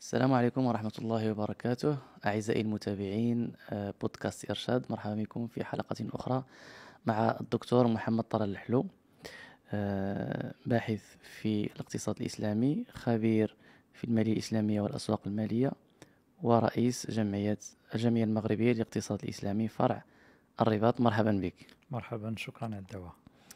السلام عليكم ورحمة الله وبركاته. أعزائي المتابعين، بودكاست إرشاد، مرحبا بكم في حلقة أخرى مع الدكتور محمد طلال الحلو، باحث في الاقتصاد الإسلامي، خبير في المالية الإسلامية والأسواق المالية، ورئيس الجمعية المغربية للاقتصاد الإسلامي فرع الرباط. مرحبا بك. مرحبا، شكرا على الدعوة.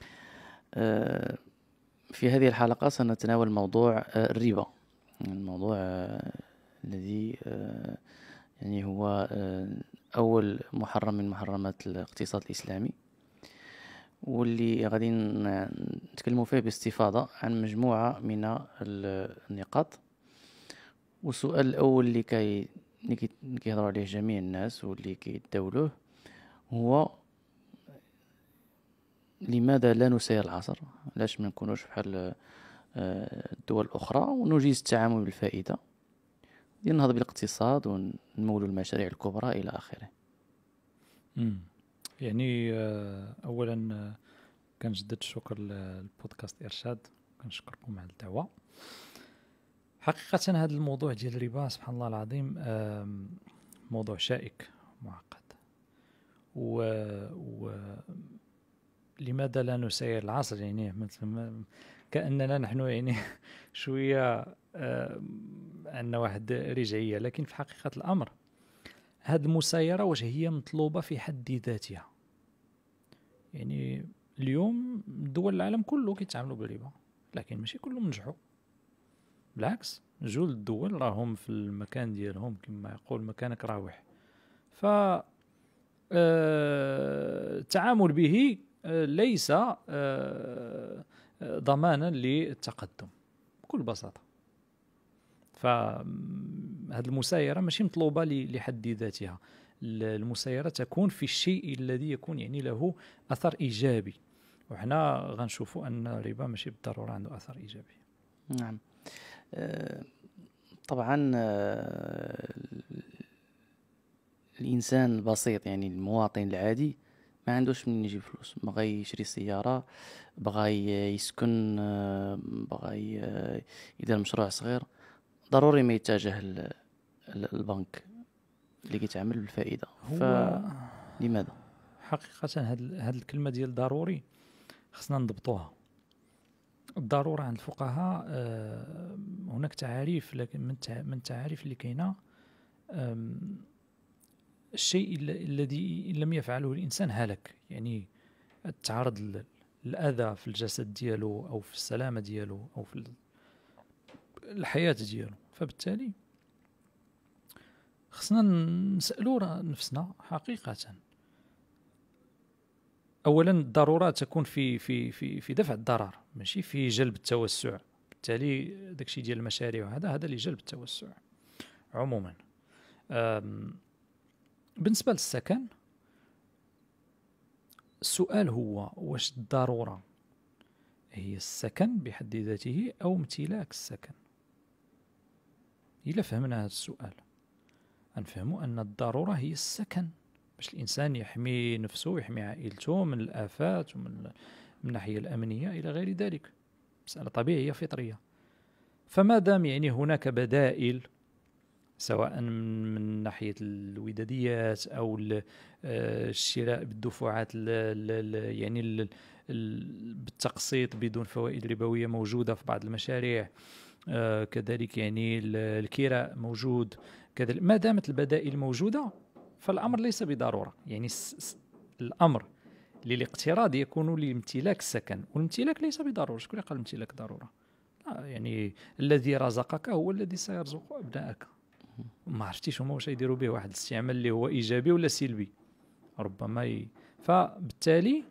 في هذه الحلقة سنتناول موضوع الربا، الموضوع الذي يعني هو أول محرم من محرمات الاقتصاد الإسلامي، واللي غادي نتكلموا فيه باستفاضة عن مجموعة من النقاط. والسؤال الأول اللي كيهضروا عليه جميع الناس واللي كيتداولوه هو: لماذا لا نسير العصر؟ علاش ما نكونوش بحال الدول الأخرى ونجيز التعامل بالفائدة، نهض بالاقتصاد ونمولوا المشاريع الكبرى إلى آخره. يعني أولا كنجدد الشكر للبودكاست إرشاد، كنشكركم على الدعوة. حقيقة هذا الموضوع ديال الربا سبحان الله العظيم موضوع شائك معقد. لماذا لا نسير العصر؟ يعني كأننا نحن يعني شوية عندنا واحد رجعية، لكن في حقيقة الأمر هذه المسايرة واش هي مطلوبة في حد ذاتها؟ يعني اليوم دول العالم كله كيتعاملوا بالربا، لكن ماشي كلهم نجحوا. بالعكس، جول الدول راهم في المكان ديالهم كما يقول مكانك راوح. ف التعامل به ليس ضمانا للتقدم بكل بساطة. فهذه المسايرة ماشي مطلوبة لحد ذاتها. المسايرة تكون في الشيء الذي يكون يعني له أثر إيجابي، وحنا غنشوفوا أن الربا ماشي بالضرورة عنده أثر إيجابي. نعم. طبعا الإنسان البسيط، يعني المواطن العادي، ما عندوش منين يجيب فلوس. بغى يشري سيارة، بغى يسكن، بغى يدير مشروع صغير، ضروري ما يتجه للبنك اللي كيتعامل بالفائدة. فلماذا؟ حقيقة هذه الكلمة ديال ضروري خصنا نضبطوها. الضرورة عند الفقهاء هناك تعاريف، لكن من التعاريف اللي كاينه الشيء الذي إن لم يفعله الإنسان هلك، يعني التعرض للأذى في الجسد ديالو أو في السلامة ديالو أو في الحياة ديالو. فبالتالي خصنا نسألوا نفسنا حقيقة، أولا الضرورات تكون في دفع الضرر، ماشي في جلب التوسع. بالتالي داكشي ديال المشاريع هذا لجلب التوسع عموما. بالنسبة للسكن، السؤال هو واش الضرورة هي السكن بحد ذاته أو امتلاك السكن؟ إلا فهمنا هذا السؤال نفهموا أن الضرورة هي السكن، باش الإنسان يحمي نفسه ويحمي عائلته من الآفات ومن الناحية الأمنية إلى غير ذلك. مسألة طبيعية فطرية. فما دام يعني هناك بدائل، سواء من ناحية الوداديات أو الشراء بالدفعات يعني بالتقسيط بدون فوائد ربوية موجودة في بعض المشاريع، كذلك يعني الكراء موجود كذلك. ما دامت البدائل موجودة فالأمر ليس بضرورة. يعني الأمر للاقتراض يكون لامتلاك السكن، والامتلاك ليس بضرورة. شكون قال الامتلاك ضرورة؟ يعني الذي رزقك هو الذي سيرزق أبنائك. ما عرفتيش هما واش يديروا به واحد الاستعمال اللي هو إيجابي ولا سلبي ربما فبالتالي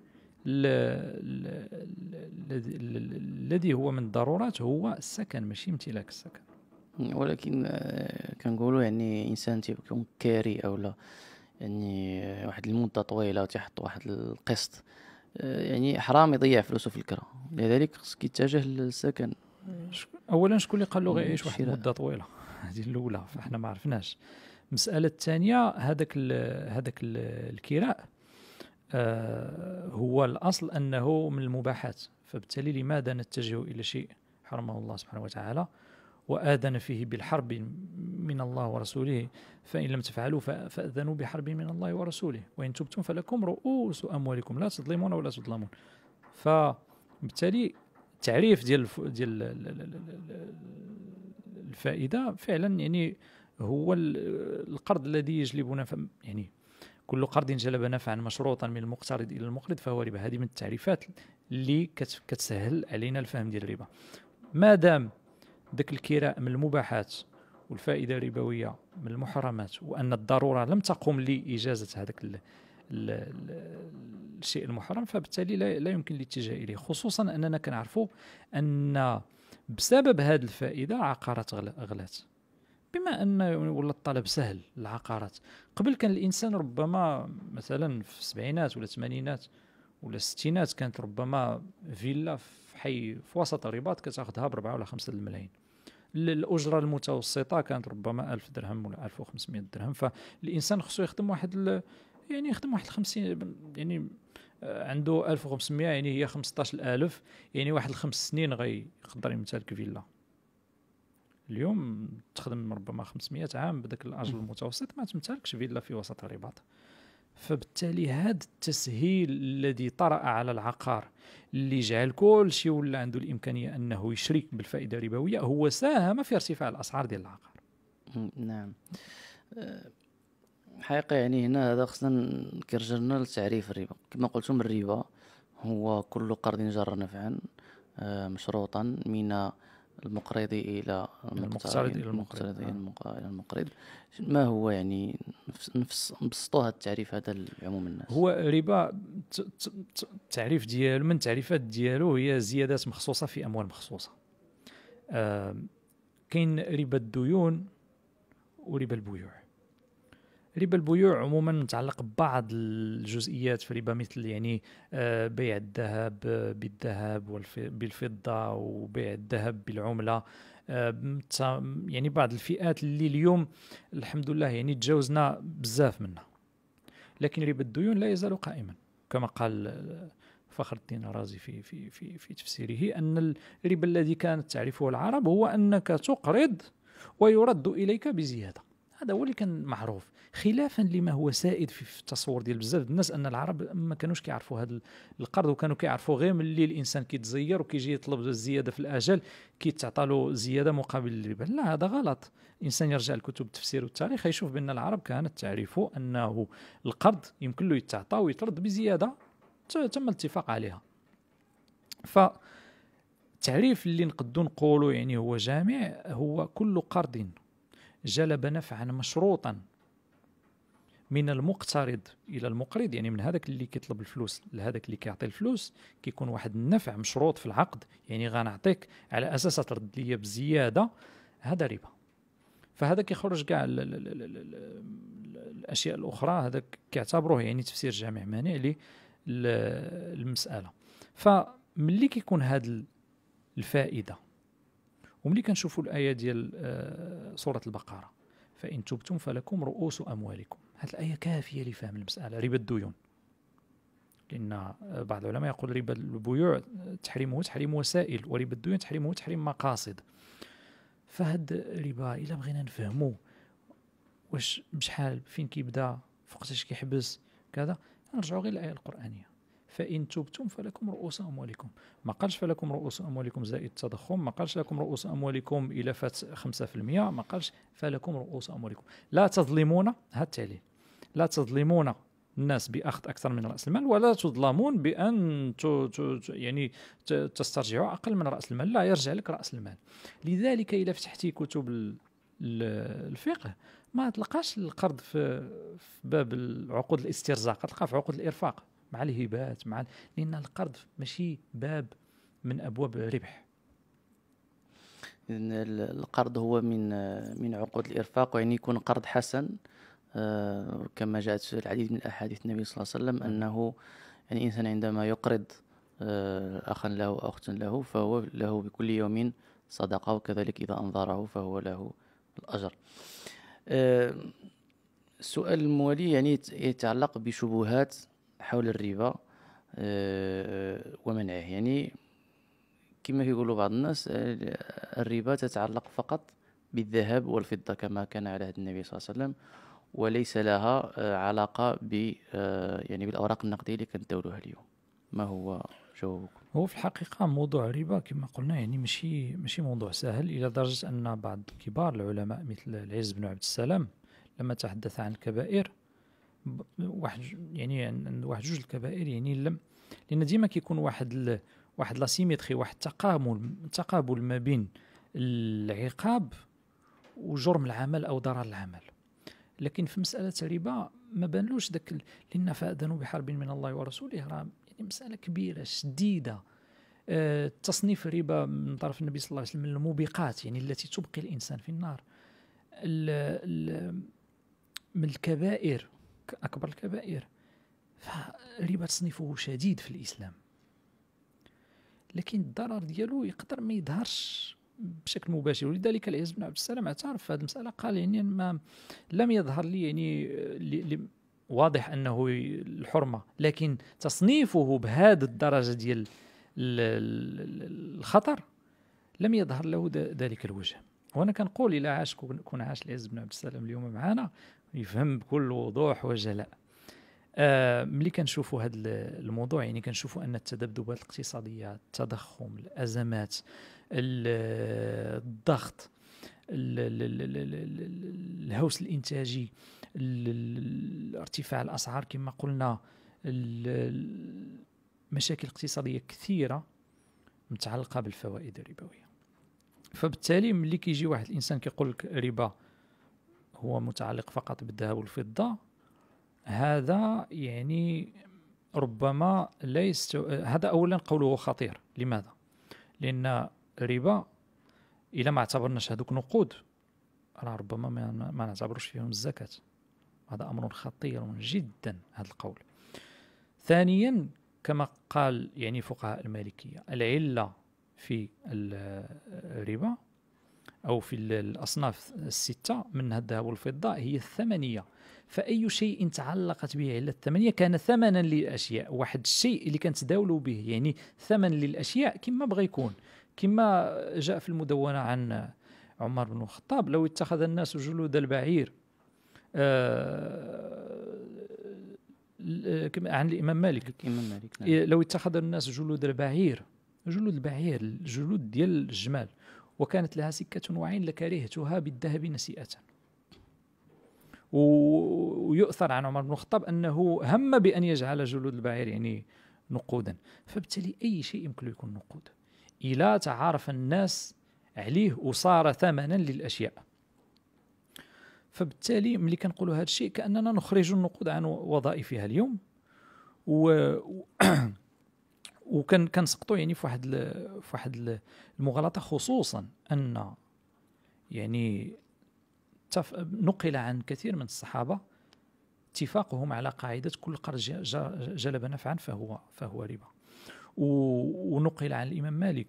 الذي هو من الضرورات هو السكن، ماشي امتلاك السكن. ولكن كنقولوا يعني إنسان تيكون كاري أو لا، يعني واحد المدة طويلة وتيحط واحد القسط، يعني حرام يضيع فلوسه في الكرة، لذلك خصك يتجه للسكن. اولا شكون اللي قال له غيعيش واحد المده طويله؟ هذه الاولى، فاحنا ما عرفناش. المساله الثانيه، هذاك الكراء هو الاصل انه من المباحات، فبالتالي لماذا نتجه الى شيء حرمه الله سبحانه وتعالى؟ وآذن فيه بالحرب من الله ورسوله فإن لم تفعلوا فأذنوا بحرب من الله ورسوله وإن تبتم فلكم رؤوس أموالكم لا تظلمون ولا تظلمون. فبالتالي التعريف ديال الفائدة فعلا يعني هو القرض الذي يجلب نفعا، يعني كل قرض جلب نفعا مشروطا من المقترض إلى المقرض فهو ربا. هذه من التعريفات اللي كتسهل علينا الفهم ديال الربا. ما دام ذاك الكراء من المباحات والفائدة الربوية من المحرمات وأن الضرورة لم تقم لإجازة هذاك الشيء المحرم، فبالتالي لا يمكن الاتجاه إليه، خصوصا أننا كنعرفوا أن بسبب هذه الفائدة عقارات غلات، بما أن ولا الطلب سهل العقارات. قبل كان الإنسان ربما مثلا في السبعينات ولا الثمانينات ولا الستينات كانت ربما فيلا في حي في وسط الرباط كتاخذها ب4 ولا 5 الملايين. الأجرة المتوسطة كانت ربما 1000 درهم ولا 1500 درهم. فالإنسان خصو يخدم يعني يخدم واحد 50، يعني عنده 1500 يعني هي 15000، يعني واحد 5 سنين غيقدر يمتلك فيلا. اليوم تخدم ربما 500 عام بداك الأجر المتوسط ما تمتلكش فيلا في وسط الرباط. فبالتالي هذا التسهيل الذي طرأ على العقار اللي جعل كل شيء ولا عنده الإمكانية أنه يشرك بالفائدة الربوية هو ساهم في ارتفاع الأسعار ديال العقار. نعم. حقيقة يعني هنا هذا خصنا كيرجعنا لتعريف الربا. كما قلتم الربا هو كل قرض جر نفعا مشروطا من المقرض إلى المقترض إلى المقرض. ما هو يعني نبسطوا هذا التعريف هذا لعموم الناس؟ هو الربا التعريف ديالو من تعريفات ديالو هي زيادات مخصوصة في أموال مخصوصة. كاين ربا الديون وربا البيوع. ربا البيوع عموما متعلق ببعض الجزئيات في الربا، مثل يعني بيع الذهب بالذهب بالفضة وبيع الذهب بالعملة، يعني بعض الفئات اللي اليوم الحمد لله يعني تجاوزنا بزاف منها. لكن ربا الديون لا يزال قائما كما قال فخر الدين الرازي في تفسيره أن الربا الذي كانت تعرفه العرب هو أنك تقرض ويرد إليك بزيادة. هذا هو اللي كان معروف، خلافا لما هو سائد في التصور ديال بزاف الناس أن العرب ما كانوش كيعرفوا هذا القرض، وكانوا كيعرفوا غير ملي الإنسان كيتزير وكيجي يطلب الزيادة في الأجل كيتعطى له زيادة مقابل الربا. لا، هذا غلط. الإنسان يرجع لكتب التفسير والتاريخ يشوف بأن العرب كانت تعرف أنه القرض يمكن له يتعطى ويطرد بزيادة تم الاتفاق عليها. فالتعريف اللي نقدو نقولوا يعني هو جامع هو كل قرض جلب نفعا مشروطا من المقترض إلى المقرض، يعني من هذاك اللي كيطلب الفلوس لهذاك اللي كيعطي الفلوس، كيكون واحد النفع مشروط في العقد، يعني غنعطيك على أساس ترد لي بزيادة، هذا ربا. فهذا كيخرج كاع الأشياء الأخرى، هذا كيعتبروه يعني تفسير جامع مانع للمسألة. فملي كيكون هذا الفائدة، وملي كنشوفوا الآية ديال سورة البقرة فإن تبتم فلكم رؤوس أموالكم، هذه الآية كافية لفهم المسألة. ربا الديون، لأن بعض العلماء يقول ربا البيوع تحريمه تحريم وسائل، وربا الديون تحريمه تحريم مقاصد. فهاد الربا إلا بغينا نفهموه واش بشحال فين كيبدا فوقتاش كيحبس كذا، نرجعوا غير الآية القرآنية فإن تبتم فلكم رؤوس أموالكم. ما قالش فلكم رؤوس أموالكم زائد التضخم، ما قالش لكم رؤوس أموالكم إلى فات 5%، ما قالش فلكم رؤوس أموالكم. لا تظلمون، هذا التعليل، لا تظلمون الناس بأخذ أكثر من رأس المال، ولا تظلمون بأن يعني تسترجعوا أقل من رأس المال، لا، يرجع لك رأس المال. لذلك إذا فتحتي كتب الفقه ما تلقاش القرض في باب العقود الاسترزاق، تلقاه في عقود الإرفاق مع الهبات لأن القرض ماشي باب من أبواب الربح. القرض هو من عقود الإرفاق، ويعني يكون قرض حسن كما جاءت في العديد من الأحاديث النبي صلى الله عليه وسلم أنه يعني الإنسان عندما يقرض أخا له أو أختا له فهو له بكل يوم صدقة، وكذلك إذا أنظره فهو له الأجر. السؤال الموالي يعني يتعلق بشبهات حول الربا ومنعه. يعني كما كيقولوا بعض الناس الربا تتعلق فقط بالذهب والفضة كما كان على عهد النبي صلى الله عليه وسلم، وليس لها علاقة يعني بالأوراق النقدية اللي كنداولوها اليوم. ما هو جوابكم؟ هو في الحقيقة موضوع الربا كما قلنا يعني ماشي موضوع سهل، إلى درجة أن بعض كبار العلماء مثل العز بن عبد السلام لما تحدث عن الكبائر واحد جوج الكبائر يعني لأن ديما كيكون واحد لا سيميتري، واحد تقابل ما بين العقاب وجرم العمل أو ضرر العمل. لكن في مسألة الربا ما بانلوش داك لأن فأذنوا بحرب من الله ورسوله، راه يعني مسألة كبيرة شديدة. تصنيف الربا من طرف النبي صلى الله عليه وسلم من الموبقات، يعني التي تبقي الإنسان في النار. من الكبائر أكبر الكبائر، فالربا تصنيفه شديد في الإسلام، لكن الضرر ديالو يقدر ما يظهرش بشكل مباشر. ولذلك العز بن عبد السلام اعترف في هذه المسألة، قال يعني ما لم يظهر لي يعني واضح أنه الحرمة، لكن تصنيفه بهذه الدرجة ديال الخطر لم يظهر له ذلك الوجه. وأنا كنقول إلا عاش كون عاش العز بن عبد السلام اليوم معنا يفهم بكل وضوح وجلاء. ملي كنشوفوا هذا الموضوع يعني كنشوفوا أن التذبذبات الاقتصادية، التضخم، الأزمات، الضغط، الهوس الإنتاجي، ارتفاع الأسعار كما قلنا، مشاكل اقتصادية كثيرة متعلقة بالفوائد الربوية. فبالتالي ملي كيجي واحد الإنسان كيقول لك ربا هو متعلق فقط بالذهب والفضة، هذا يعني ربما ليس هذا أولا قوله خطير. لماذا؟ لأن الربا إذا ما اعتبرناش هذوك نقود راه ربما ما نعتبروش فيهم الزكاة. هذا أمر خطير جدا هذا القول. ثانيا كما قال يعني فقهاء المالكية، العلة في الربا أو في الأصناف الستة منها الذهب والفضة هي الثمنية. فأي شيء تعلقت به علة الثمنية كان ثمنا للأشياء. واحد الشيء اللي كنتداولوا به يعني ثمن للأشياء كما بغى يكون. كما جاء في المدونة عن عمر بن الخطاب: لو اتخذ الناس جلود البعير عن الإمام مالك، نعم. لو اتخذ الناس جلود البعير الجلود ديال الجمال وكانت لها سكة وعين لكرهتها بالذهب نسيئة. ويؤثر عن عمر بن الخطاب أنه هم بأن يجعل جلود البعير يعني نقودا. فبالتالي أي شيء يمكن يكون نقود إلا تعارف الناس عليه وصار ثمنا للأشياء. فبالتالي ملي كنقولوا هذا الشيء كأننا نخرج النقود عن وظائفها اليوم وكنسقطوا يعني في واحد المغالطة، خصوصا أن يعني نقل عن كثير من الصحابة اتفاقهم على قاعدة كل قرض جلب نفعا فهو ربا. ونقل عن الإمام مالك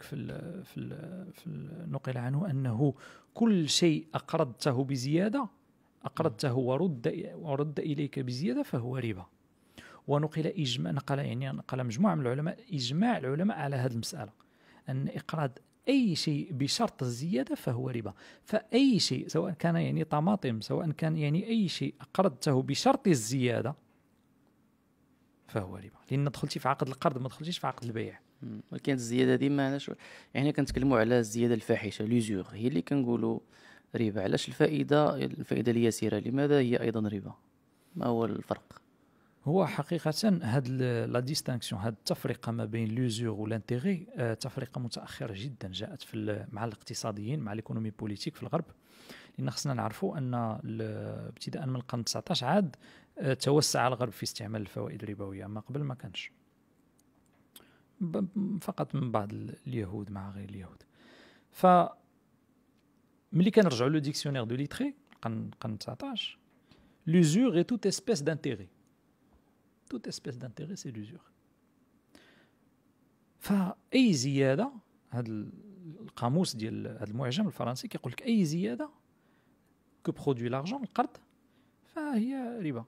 نقل عنه أنه كل شيء أقرضته بزيادة أقرضته ورد إليك بزيادة فهو ربا. ونقل نقل مجموعة من العلماء إجماع العلماء على هذه المسألة، أن إقراض أي شيء بشرط الزيادة فهو ربا. فأي شيء سواء كان يعني طماطم، سواء كان يعني أي شيء أقرضته بشرط الزيادة فهو ربا، لأن دخلتي في عقد القرض ما دخلتيش في عقد البيع. ولكن الزيادة دي معناش يعني كنتكلموا على الزيادة الفاحشة ليزور هي اللي كنقولوا ربا. علاش الفائدة اليسيرة لماذا هي أيضا ربا؟ ما هو الفرق؟ هو حقيقة هاد لا ديستانكسيون، هاد التفرقة ما بين ليزور والانتيغي تفرقة متأخرة جدا جاءت مع الاقتصاديين، مع الايكونومي بوليتيك في الغرب. لأن خصنا نعرفوا أن ابتداء من القرن 19 عاد توسع الغرب في استعمال الفوائد الربوية، ما قبل ما كانش، فقط من بعض اليهود مع غير اليهود. ف ملي كنرجعوا لو ديكسيونير دو ليتري القرن 19، l'usure est toute espèce d'intérêt. toute espèce d'intérêt c'est l'usure. فأي زيادة، هذا القاموس ديال هذا المعجم الفرنسي كيقول لك أي زيادة que produit l'argent القرض فهي ربا،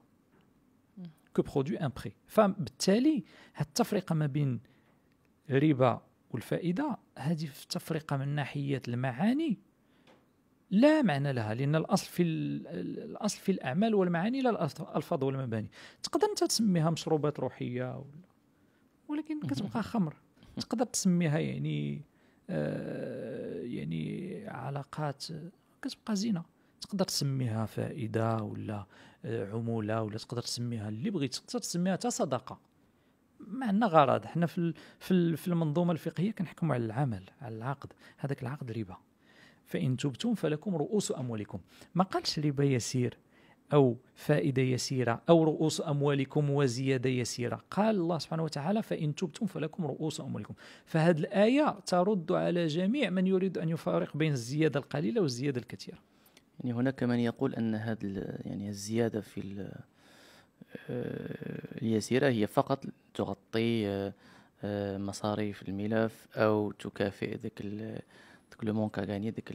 que produit un prêt. فبالتالي هذه التفرقة ما بين ربا والفائده هذه في التفرقه من ناحيه المعاني لا معنى لها، لان الاصل في الاعمال والمعاني لا الالفاظ والمباني. تقدر انت تسميها مشروبات روحيه ولكن كتبقى خمر. تقدر تسميها يعني يعني علاقات كتبقى زينه. تقدر تسميها فائده ولا عموله، ولا تقدر تسميها اللي بغيت، تقدر تسميها حتى صدقه. ما عندنا غرض حنا في المنظومه الفقهيه كنحكموا على العمل، على العقد. هذاك العقد ربا. فإن تبتم فلكم رؤوس أموالكم. ما قالش ربا يسير أو فائدة يسيرة أو رؤوس أموالكم وزيادة يسيرة. قال الله سبحانه وتعالى فإن تبتم فلكم رؤوس أموالكم. فهذه الآية ترد على جميع من يريد أن يفارق بين الزيادة القليلة والزيادة الكثيرة. يعني هناك من يقول أن يعني الزيادة في اليسيرة هي فقط تغطي مصاريف الملف أو تكافئ ذاك لو مونك غاني، ديك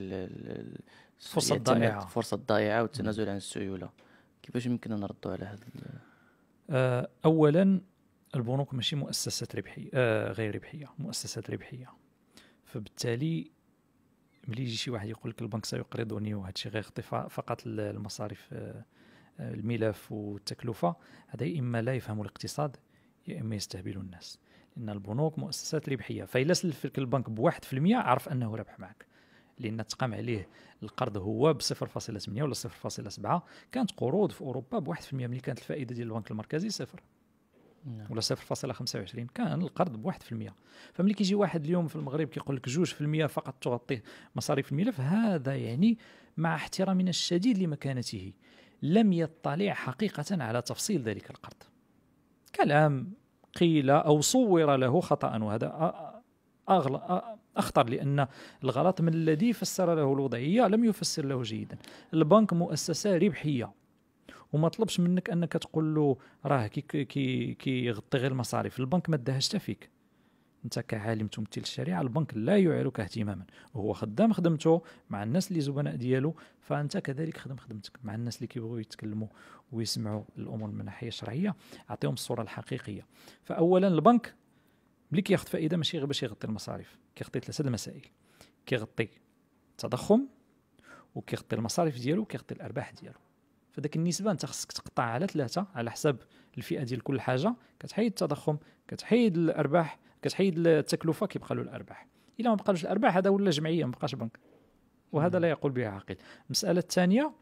الفرصة الضائعة والتنازل عن السيولة. كيفاش يمكن نردوا على هذا؟ أولا البنوك ماشي مؤسسات ربحية، غير ربحية، مؤسسات ربحية. فبالتالي ملي يجي شي واحد يقول لك البنك سيقرضني وهذا الشيء غيغطي فقط المصاريف الملف والتكلفة، هذا يا إما لا يفهم الاقتصاد يا إما يستهبل الناس. لأن البنوك مؤسسات ربحية. فإلا سلفك البنك ب1% عرف أنه ربح معك، لأن تقام عليه القرض هو ب0.8 ولا 0.7. كانت قروض في أوروبا ب1%، ملي كانت الفائدة ديال البنك المركزي 0 ولا 0.25، كان القرض ب1%. فملي كيجي واحد اليوم في المغرب كيقول لك 2% فقط تغطي مصاريف الملف، هذا يعني مع احترامنا الشديد لمكانته لم يطلع حقيقة على تفصيل ذلك القرض. كلام قيل أو صور له خطأ، وهذا أخطر، لأن الغلط من الذي فسر له الوضعية لم يفسر له جيدا. البنك مؤسسة ربحية، وما طلبش منك أنك تقول له راه كي يغطي غير المصاريف. البنك ما داهش فيك أنت كعالم تمثل الشريعة. البنك لا يعيرك اهتماما، وهو خدام خدمته مع الناس اللي زبناء ديالو، فأنت كذلك خدم خدمتك مع الناس اللي كيبغوا يتكلموا ويسمعوا الأمور من ناحية شرعية. أعطيهم الصورة الحقيقية. فأولا البنك ملي كياخذ فائدة ماشي غير باش يغطي المصاريف، كيغطي 3 المسائل: كيغطي التضخم، وكيغطي المصاريف ديالو، وكيغطي الأرباح ديالو. فداك النسبة أنت خصك تقطع على 3 على حسب الفئة ديال كل حاجة. كتحيد التضخم، كتحيد الأرباح، كتحيد التكلفة، كيبقى له الأرباح. إلا ما بقاش الأرباح هذا ولا جمعية، ما بقاش بنك، وهذا لا يقول به عاقل. المسألة الثانية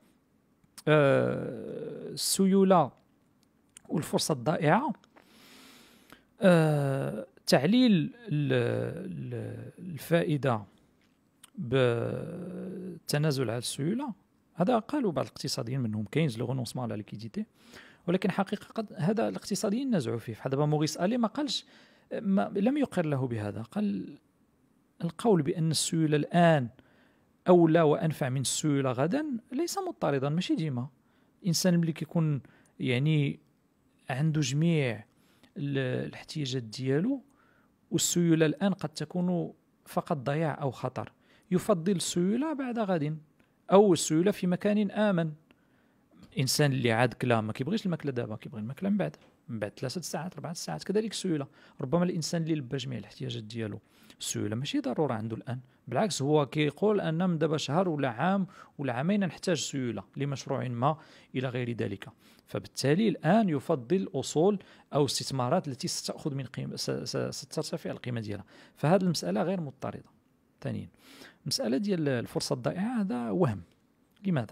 السيولة والفرصة الضائعة. تعليل الفائدة بالتنازل على السيولة، هذا قالوا بعض الاقتصاديين منهم كاينز لو رونونسمون على ليكيديتي، ولكن حقيقة هذا الاقتصاديين نزعوا فيه. فحدابا موريس ألي ما قالش، لم يقر له بهذا. قال القول بأن السيولة الآن أولى وأنفع من السيولة غدا ليس مضطردا، ماشي ديما. الإنسان ملي كيكون يعني عنده جميع الاحتياجات ديالو، والسيولة الآن قد تكون فقط ضياع أو خطر، يفضل السيولة بعد غد أو السيولة في مكان آمن. إنسان اللي عاد كلا ما كيبغيش الماكلة دابا، كيبغي الماكلة من بعد 3 ساعات 4 ساعات. كذلك السيولة. ربما الإنسان اللي لبى جميع الاحتياجات ديالو السيولة ماشي ضرورة عنده الآن، بالعكس هو كيقول أن من دابا شهر ولا عام ولا عامين نحتاج سيولة لمشروع ما إلى غير ذلك. فبالتالي الآن يفضل أصول أو استثمارات التي ستأخذ من قيمة، سترتفع القيمة ديالها. فهذه المسألة غير مضطردة. ثانيا مسألة ديال الفرصة الضائعة هذا وهم. لماذا؟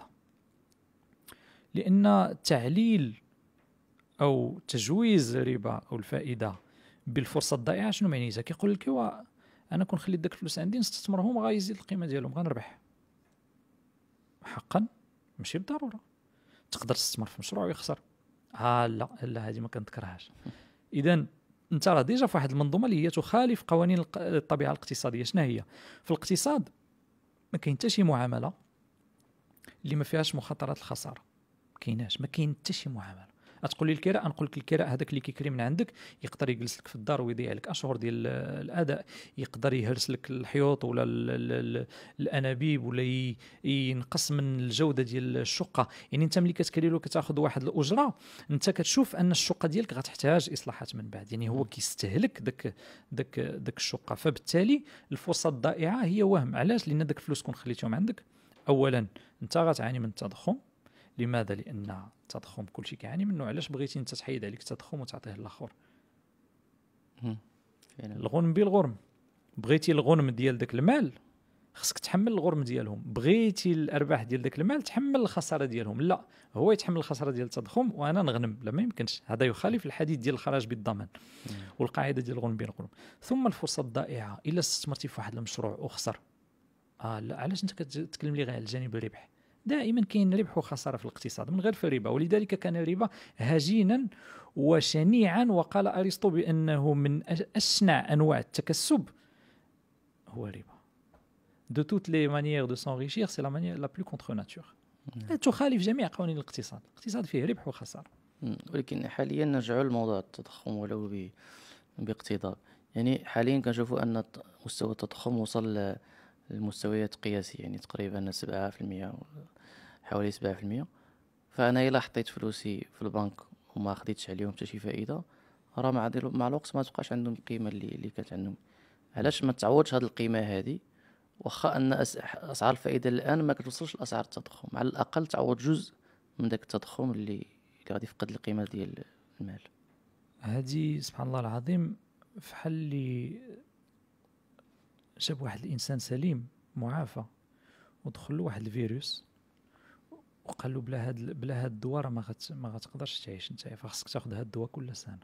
لأن تعليل أو تجويز الربا أو الفائدة بالفرصة الضائعة شنو معنيتها؟ كيقول لك أنا كون خليت داك الفلوس عندي نستثمرهم غيزيد القيمة ديالهم غنربح. حقا ماشي بالضرورة. تقدر تستثمر في مشروع ويخسر. لا هذه ما كنذكرهاش. إذن أنت راه ديجا في واحد المنظومة اللي هي تخالف قوانين الطبيعة الاقتصادية. شنو هي؟ في الاقتصاد ما كاين حتى شي معاملة اللي ما فيهاش مخاطرات الخسارة. ما كاين حتى شي معاملة. تقول لي الكراء، نقول لك الكراء هذاك اللي كيكري من عندك يقدر يجلس لك في الدار ويضيع لك اشهر ديال الاداء، يقدر يهرس لك الحيوط ولا الانابيب، ولا ينقص من الجوده ديال الشقه. يعني انت ملي كتكري له كتاخذ واحد الاجره، انت كتشوف ان الشقه ديالك غتحتاج اصلاحات من بعد، يعني هو كيستهلك داك الشقه. فبالتالي الفرصه الضائعه هي وهم. علاش؟ لان داك الفلوس كون خليتهم عندك، اولا انت غتعاني من التضخم. لماذا؟ لان التضخم كلشي كيعاني منه. علاش بغيتي انت تحيد عليك التضخم وتعطيه للاخر؟ الغنم بالغرم. بغيتي الغنم ديال داك المال، خصك تحمل الغرم ديالهم. بغيتي الارباح ديال داك المال، تحمل الخساره ديالهم. لا، هو يتحمل الخساره ديال التضخم وانا نغنم. لا، ما يمكنش. هذا يخالف الحديث ديال الخراج بالضمان والقاعده ديال الغنم بالغرم. ثم الفرصه الضائعه، الا استثمرتي في واحد المشروع وخسر، لا، علاش انت كتكلم لي غير على الجانب الربح؟ دائما كاين ربح وخساره في الاقتصاد من غير في الربا. ولذلك كان الربا هجينا وشنيعا، وقال ارسطو بانه من اشنع انواع التكسب هو الربا. de toutes les manières de s'enrichir, c'est la manière la plus contre nature. تخالف جميع قوانين الاقتصاد. الاقتصاد فيه ربح وخساره. ولكن حاليا نرجعوا لموضوع التضخم ولو باقتضاب. يعني حاليا كنشوفوا ان مستوى التضخم وصل للمستويات قياسيه، يعني تقريبا 7%، حوالي 7%. فانا الا حطيت فلوسي في البنك وما خديتش عليهم حتى شي فائده، راه مع الوقت ما تبقاش عندهم القيمه اللي كانت عندهم. علاش ما تعوضش هذه القيمه هذه؟ واخا ان اسعار الفائده الان ما كتوصلش لاسعار التضخم، على الاقل تعوض جزء من داك التضخم اللي غادي يفقد القيمه ديال المال. هذه سبحان الله العظيم، فحال اللي جاب واحد الانسان سليم معافى ودخل له واحد الفيروس وقال له بلا هاد الدواء راه ما غتقدرش تعيش انت، فخصك تاخذ هاد الدواء كل سنه.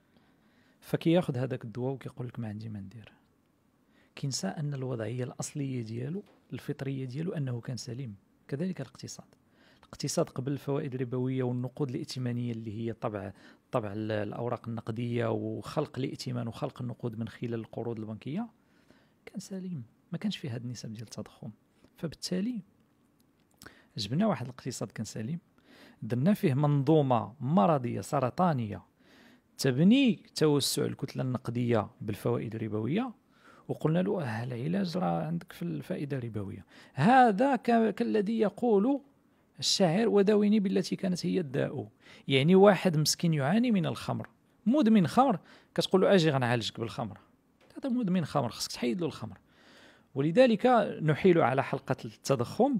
فكياخذ هذاك الدواء وكيقول لك ما عندي ما ندير. كينسى ان الوضعيه الاصليه ديالو الفطريه ديالو انه كان سليم. كذلك الاقتصاد قبل الفوائد الربويه والنقود الائتمانيه اللي هي طبع الاوراق النقديه وخلق الائتمان وخلق النقود من خلال القروض البنكيه كان سليم، ما كانش فيه هذه النسب ديال التضخم. فبالتالي جبنا واحد الاقتصاد كان سليم، درنا فيه منظومه مرضيه سرطانيه تبني توسع الكتله النقديه بالفوائد الربويه، وقلنا له العلاج راه عندك في الفائده الربويه. هذا كالذي يقول الشاعر وداويني بالتي كانت هي الداء. يعني واحد مسكين يعاني من الخمر، مدمن خمر، كتقول له اجي غنعالجك بالخمر. هذا مدمن خمر، خصك تحيد له الخمر. ولذلك نحيل على حلقه التضخم.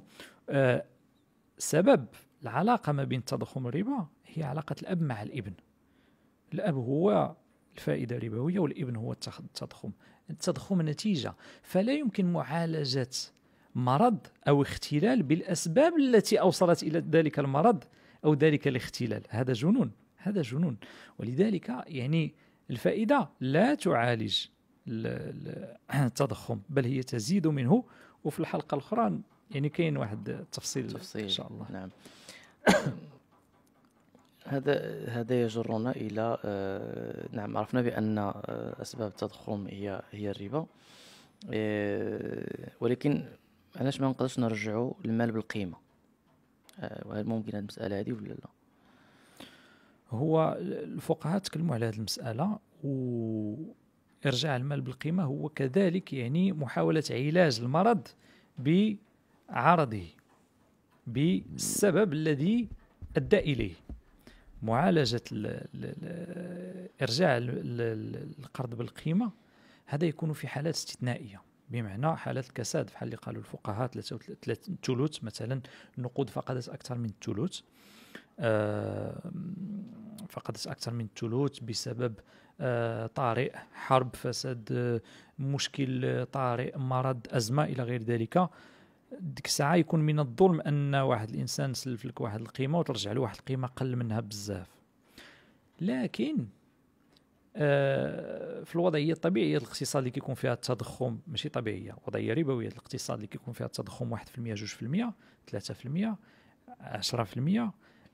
سبب العلاقه ما بين التضخم والربا هي علاقه الاب مع الابن. الاب هو الفائده الربويه والابن هو التضخم. التضخم نتيجه، فلا يمكن معالجه مرض أو اختلال بالأسباب التي أوصلت إلى ذلك المرض أو ذلك الاختلال. هذا جنون. ولذلك يعني الفائدة لا تعالج التضخم، بل هي تزيد منه. وفي الحلقة الأخرى يعني كاين واحد التفصيل إن شاء الله. نعم. هذا يجرنا إلى نعم، عرفنا بأن أسباب التضخم هي الربا، ولكن علاش ما نقدرش نرجعوا المال بالقيمه؟ وهل ممكن هذه المساله هذه ولا لا؟ هو الفقهاء تكلموا على هذه المساله، وارجاع المال بالقيمه هو كذلك يعني محاوله علاج المرض بعرضه، بالسبب الذي ادى اليه. معالجه ارجاع القرض بالقيمه هذا يكون في حالات استثنائيه، بمعنى حالات الكساد، بحال اللي قالوا الفقهاء 3 ثلث مثلا. النقود فقدت اكثر من الثلث، بسبب طارئ، حرب، فساد، مشكل طارئ، مرض، ازمه الى غير ذلك. ديك الساعه يكون من الظلم ان واحد الانسان سلف لك واحد القيمه وترجع له واحد القيمه قل منها بزاف. لكن في الوضعيه الطبيعيه الاقتصاد اللي كيكون فيها التضخم ماشي طبيعيه، وضعيه ربويه الاقتصاد اللي كيكون فيها التضخم 1%، 2%، 3%، 10%،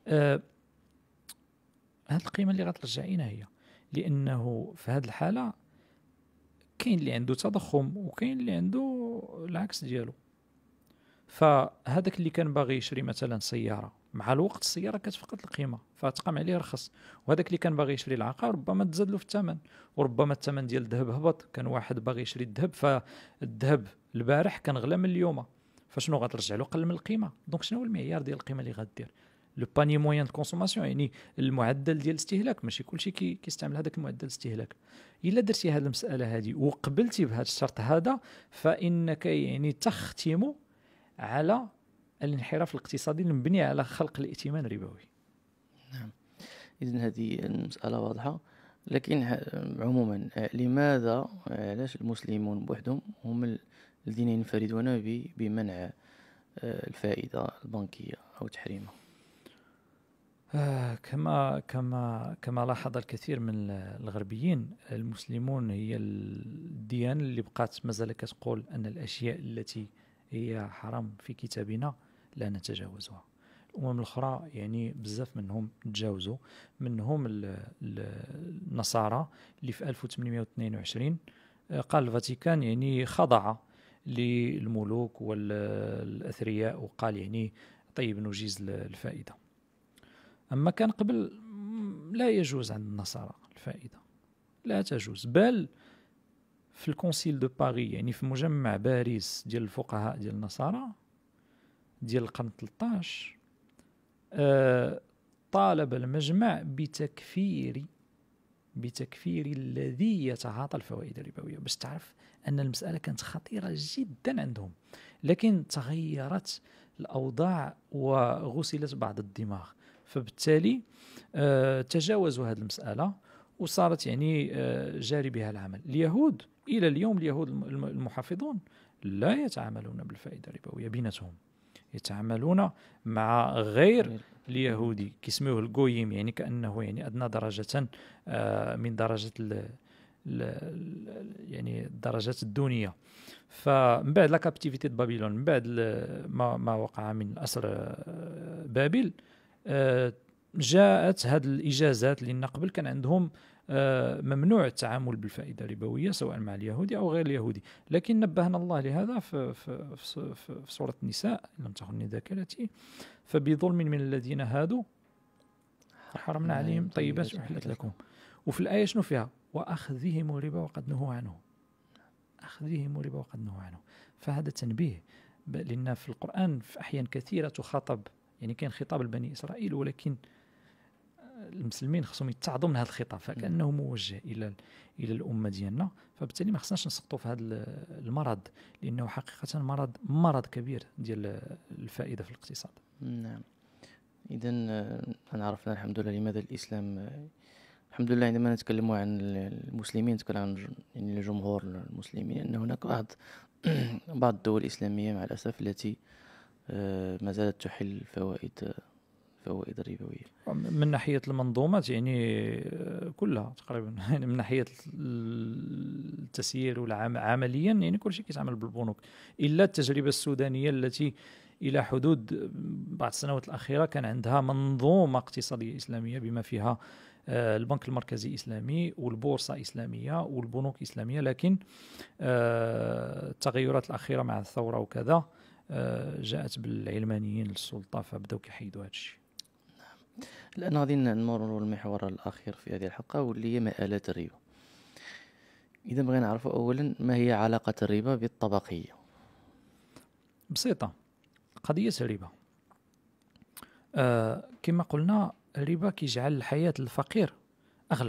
هذه القيمه اللي غترجعينا هي. لانه في هذه الحاله كاين اللي عنده تضخم وكاين اللي عنده العكس ديالو. فهذاك اللي كان باغي يشري مثلا سياره مع الوقت السياره كتفقد القيمه فتقام عليه رخص، وهذاك اللي كان باغي يشري العقار ربما تزاد له في الثمن، وربما الثمن ديال الذهب هبط. كان واحد باغي يشري الذهب، فالذهب البارح كان غلى من اليوم، فشنو غترجع له؟ قل من القيمه. دونك شنو هو المعيار ديال القيمه اللي غدير؟ لو باني موين دو كونسوماسيون، يعني المعدل ديال الاستهلاك. ماشي كلشي كيستعمل هذاك المعدل الاستهلاك. الا درتي هذه المساله هذه وقبلتي بهذا الشرط هذا، فانك يعني تختم على الانحراف الاقتصادي المبني على خلق الائتمان الربوي. نعم. إذن هذه المسألة واضحة، لكن عموما لماذا علاش المسلمون بوحدهم هم الذين ينفردون بمنع الفائدة البنكية أو تحريمها؟ كما لاحظ الكثير من الغربيين، المسلمون هي الديانة اللي بقات مازال كتقول أن الأشياء التي هي حرام في كتابنا لا نتجاوزها. الأمم الأخرى يعني بزاف منهم تجاوزوا، منهم النصارى اللي في 1822 قال الفاتيكان يعني خضع للملوك والأثرياء وقال يعني طيب نجيز الفائدة. أما كان قبل لا يجوز عند النصارى الفائدة، لا تجوز. بل في الكونسيل دو باريس، يعني في مجمع باريس ديال الفقهاء ديال النصارى ديال القرن 13، طالب المجمع بتكفير الذي يتعاطى الفوائد الربوية، باش تعرف أن المسألة كانت خطيرة جدا عندهم. لكن تغيرت الأوضاع وغسلت بعض الدماغ، فبالتالي تجاوزوا هذه المسألة وصارت يعني جاري بها العمل. اليهود إلى اليوم، اليهود المحافظون لا يتعاملون بالفائدة الربوية بيناتهم، يتعاملون مع غير اليهودي كيسموه الجويم، يعني كأنه يعني أدنى درجة من درجة يعني الدرجات الدونية. فمن بعد لا كابتيفيتي د بابلون، من بعد ما وقع من أسر بابل، جاءت هذه الإجازات، لأن قبل كان عندهم ممنوع التعامل بالفائدة الربوية سواء مع اليهودي أو غير اليهودي. لكن نبهنا الله لهذا في سورة النساء، لم تخني ذاكرتي، فبظلم من الذين هادوا حرمنا عليهم طيبات أحلت لكم. وفي الآية شنو فيها؟ وأخذهم الربا وقد نهوا عنه، أخذهم الربا وقد نهوا عنه. فهذا تنبيه، لأن في القرآن في أحيان كثيرة تخاطب، يعني كان خطاب لبني إسرائيل، ولكن المسلمين خصهم يتعظوا من هذا الخطاب، فكأنه موجه إلى الأمة ديالنا. فبالتالي ما خصناش نسقطوا في هذا المرض، لأنه حقيقة مرض كبير ديال الفائدة في الاقتصاد. نعم. إذن أنا عرفنا الحمد لله لماذا الإسلام، الحمد لله عندما نتكلم عن المسلمين نتكلم عن يعني الجمهور المسلمين، أن هناك بعض الدول الإسلامية مع الأسف التي ما زالت تحل فوائد الربوية من ناحية المنظومات، يعني كلها تقريبا، يعني من ناحية التسيير والعمليا يعني كل شيء كيتعمل بالبنوك، إلا التجربة السودانية التي إلى حدود بعض السنوات الأخيرة كان عندها منظومة اقتصادية إسلامية بما فيها البنك المركزي الإسلامي والبورصة إسلامية والبنوك إسلامية. لكن التغيرات الأخيرة مع الثورة وكذا جاءت بالعلمانيين للسلطة، فبدأوا كيحيدوا هذا الشيء. الآن غادي نمروا المحور الأخير في هذه الحلقة، واللي هي مآلات الربا. إذا بغينا نعرف أولا ما هي علاقة الربا بالطبقية؟ بسيطة، قضية الربا كما قلنا، الربا كيجعل الحياة الفقير أغلى.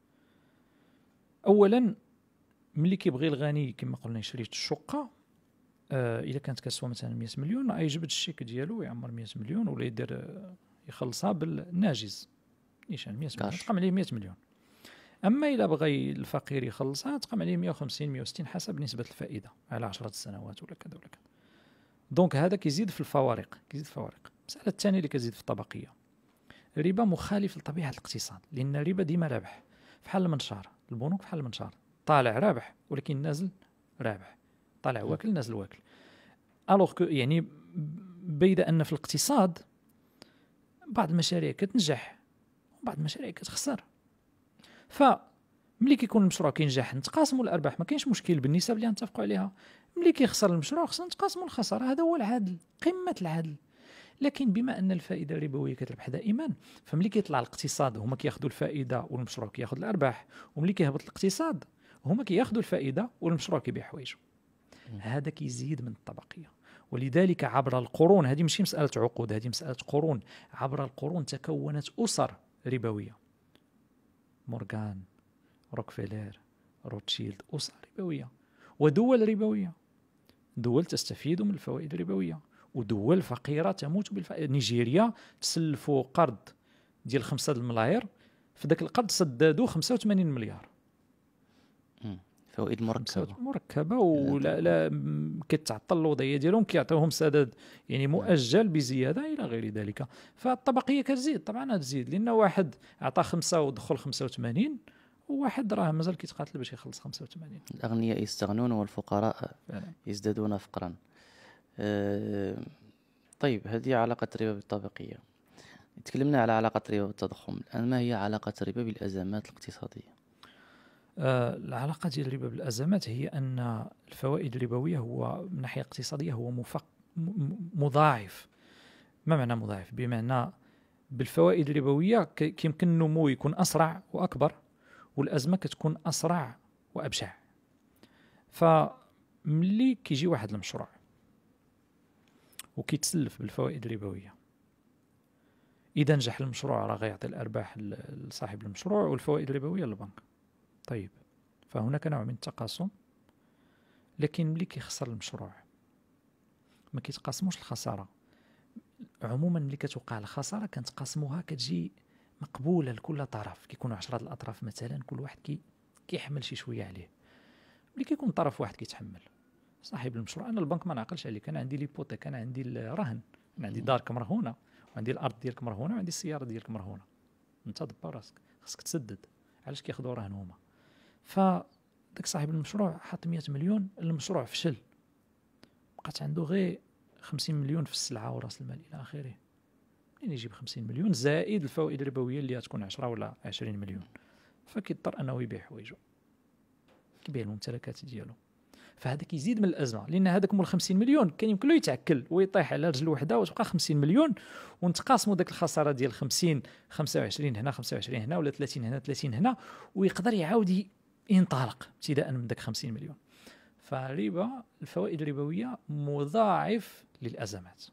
أولا ملي كيبغي الغني كما قلنا يشري الشقة، إذا كانت كتسوى مثلا 100 مليون يجبد الشيك ديالو ويعمر 100 مليون، ولا يدير يخلصها بالناجز نيشان 100 مليون تقام عليه 100 مليون. أما إلا بغى الفقير يخلصها تقام عليه 150 160 حسب نسبة الفائدة على 10 سنوات ولا كذا ولا كذا. دونك هذا كيزيد في الفوارق، المسألة الثانية اللي كتزيد في الطبقية، الربا مخالف لطبيعة الاقتصاد، لأن الربا ديما رابح، بحال المنشار، البنوك بحال المنشار، طالع رابح ولكن نازل رابح، طالع واكل نازل واكل. الوغ كو يعني بيد أن في الاقتصاد بعض المشاريع كتنجح وبعض المشاريع كتخسر، فملي كيكون المشروع كينجح نتقاسموا الأرباح، ما كاينش مشكل بالنسب اللي نتفقوا عليها. ملي كيخسر المشروع خصنا نتقاسموا الخسارة، هذا هو العدل، قمة العدل. لكن بما ان الفائده الربويه كتربح دائما، فملي كيطلع الاقتصاد هما كياخذوا الفائده والمشروع كياخذ الارباح، وملي كيهبط الاقتصاد هما كياخذوا الفائده والمشروع كيبيع حوايجه. هذا كيزيد من الطبقيه. ولذلك عبر القرون، هذه ماشي مساله عقود، هذه مساله قرون، عبر القرون تكونت اسر ربويه. مورغان، روكفيلر، روتشيلد، اسر ربويه ودول ربويه. دول تستفيد من الفوائد الربويه، ودول فقيره تموت بالفائده. نيجيريا تسلفوا قرض ديال 5 الملاير، في ذاك القرض سددوا 85 مليار. فوائد مركبه ولا لا كتعطل الوضعيه ديالهم، كيعطيوهم سداد يعني مؤجل بزياده الى غير ذلك. فالطبقيه كتزيد طبعا، تزيد لان واحد عطى 5 ودخل 85، وواحد راه مازال كيتقاتل باش يخلص 85. الاغنياء يستغنون والفقراء يزدادون فقرا. طيب، هذه علاقه الربا بالطبقيه. تكلمنا على علاقه الربا بالتضخم، الان ما هي علاقه الربا بالازمات الاقتصاديه؟ العلاقة ديال الربا بالأزمات هي أن الفوائد الربوية هو من ناحية اقتصادية هو مضاعف. ما معنى مضاعف؟ بمعنى بالفوائد الربوية يمكن النمو يكون أسرع وأكبر، والأزمة كتكون أسرع وأبشع. فملي كيجي واحد المشروع وكيتسلف بالفوائد الربوية، إذا نجح المشروع راه غيعطي الأرباح لصاحب المشروع والفوائد الربوية للبنك. طيب، فهناك نوع من التقاسم. لكن ملي كيخسر المشروع ما كيتقاسموش الخسارة. عموما ملي كتوقع الخسارة كنتقاسموها، كتجي مقبولة لكل طرف. كيكونوا 10 الأطراف مثلا، كل واحد كيحمل شي شوية عليه. ملي كيكون طرف واحد كيتحمل، صاحب المشروع، أنا البنك ما نعقلش عليك، أنا عندي ليبوتيك، أنا عندي الرهن، أنا عندي دارك مرهونة، وعندي الأرض ديالك مرهونة، وعندي السيارة ديالك مرهونة. أنت دبر راسك، خصك تسدد. علاش كياخذوا رهن هما؟ فداك صاحب المشروع حط 100 مليون، المشروع فشل، بقات عنده غير 50 مليون في السلعة وراس المال إلى آخره. منين يجيب 50 مليون زائد الفوائد الربوية اللي تكون 10 ولا 20 مليون؟ فكيضطر أنه يبيع حوايجه، كيبيع الممتلكات ديالو. فهذا كيزيد من الأزمة، لأن هذاك مول 50 مليون كان يمكن له يتعكل ويطيح على رجل وحده وتبقى 50 مليون، ونتقاسموا داك الخسارة ديال 50، 25 هنا، 25 هنا، ولا 30 هنا، 30 هنا، ويقدر يعاود ينطلق ابتداء من داك 50 مليون. فالربا، الفوائد الربويه مضاعف للازمات.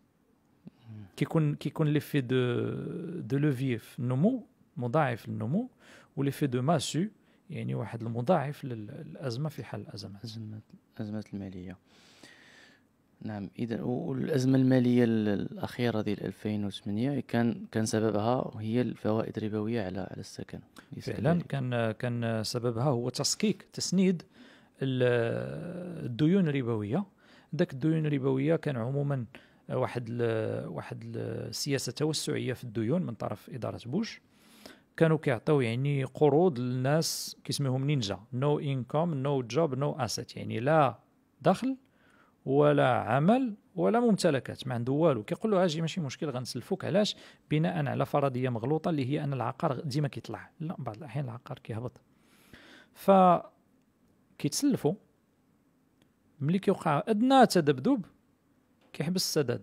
كيكون ليفي دو لوفيي في النمو، مضاعف للنمو، وليفي دو ماسو يعني واحد المضاعف للازمه في حال الازمات الماليه. نعم. اذا والازمه الماليه الاخيره ديال 2008 كان سببها هي الفوائد الربويه على السكن. فعلا كان سببها هو تسنيد الديون الربويه. ذاك الديون الربويه كان عموما واحد السياسه توسعيه في الديون من طرف اداره بوش. كانوا كيعطيو يعني قروض للناس كيسميهم نينجا، نو انكم نو جوب نو اسيت، يعني لا دخل ولا عمل ولا ممتلكات، ما عنده والو. كيقول له اجي ماشي مشكل غنسلفوك. علاش؟ بناء على فرضيه مغلوطه اللي هي ان العقار ديما كيطلع، لا بعض الاحيان العقار كيهبط. ف كيتسلفوا، ملي كيوقع ادنى تذبذب كيحبس السداد.